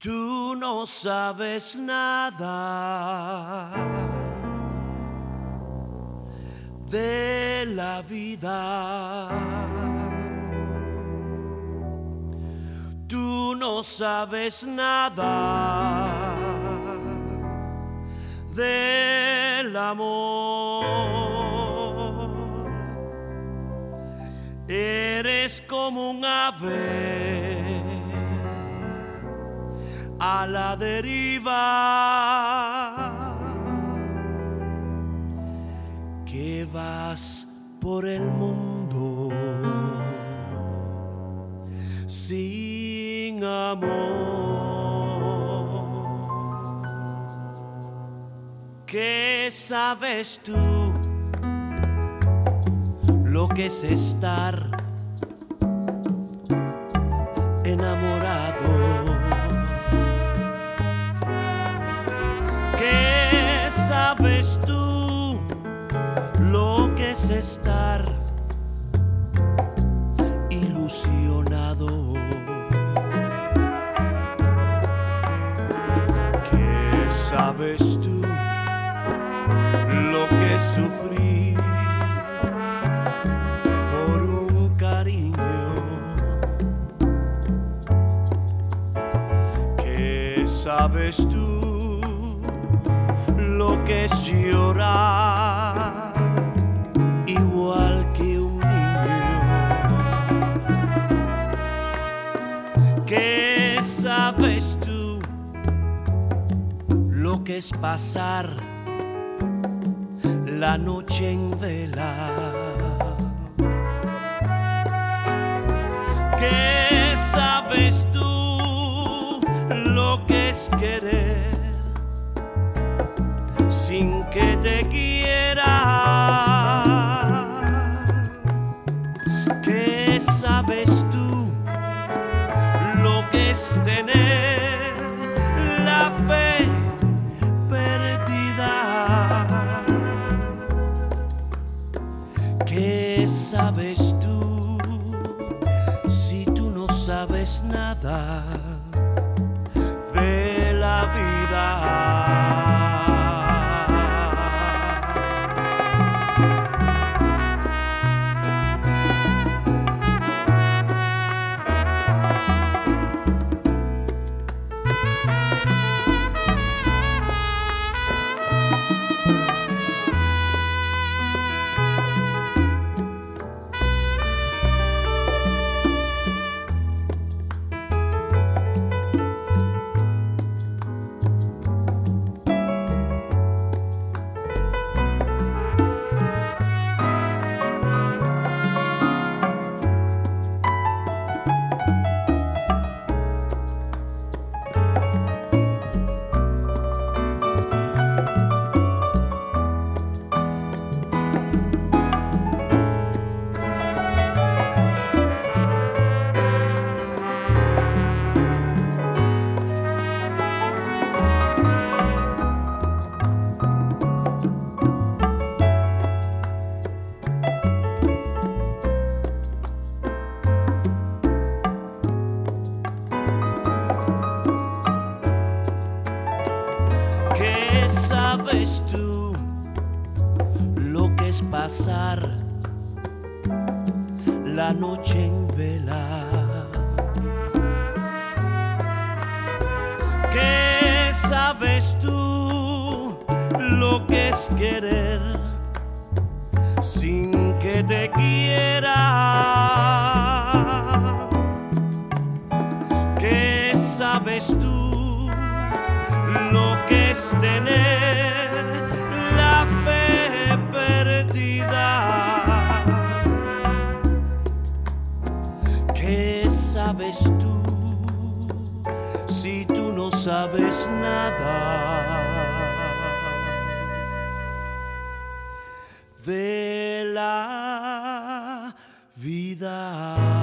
Tú no sabes nada de la vida. Tú no sabes nada del amor. Eres como un ave a la deriva, que vas por el mundo sin amor. ¿Qué sabes tú lo que es estar enamorado? ¿Qué sabes tú lo que es estar ilusionado? ¿Qué sabes tú lo que es sufrir por un cariño? ¿Qué sabes tú lo que es llorar igual que un niño? ¿Qué sabes tú lo que es pasar la noche en vela? ¿Qué sabes tú lo que es querer sin que te quiera? ¿Qué sabes tú lo que es tener la fe perdida? ¿Qué sabes tú si tú no sabes nada de la vida? ¿Qué sabes tú lo que es pasar la noche en vela? ¿Qué sabes tú lo que es querer sin que te quiera? ¿Qué sabes tú lo que es tener la fe perdida? ¿Qué sabes tú si tú no sabes nada de la vida?